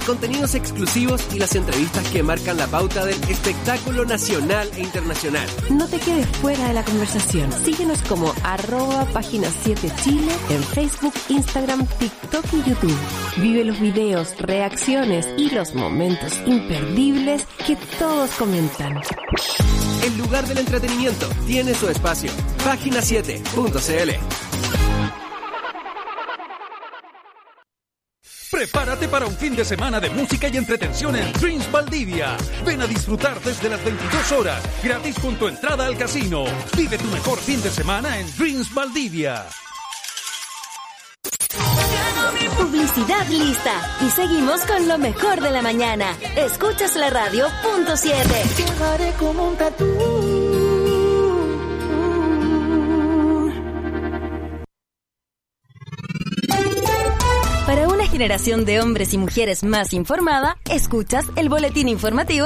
contenidos exclusivos y las entrevistas que marcan la pauta del espectáculo nacional e internacional. No te quedes fuera de la conversación. Síguenos como @Página 7 Chile en Facebook, Instagram, TikTok y YouTube. Vive los videos, reacciones y los momentos imperdibles que todos comentan. El lugar del entretenimiento tiene su espacio. Página7.cl. Prepárate para un fin de semana de música y entretención en Dreams Valdivia. Ven a disfrutar desde las 22 horas, gratis con tu entrada al casino. Vive tu mejor fin de semana en Dreams Valdivia. Publicidad lista. Y seguimos con lo mejor de la mañana. Escuchas la radio .7. Llevaré como un tatú. Para una generación de hombres y mujeres más informada, escuchas el boletín informativo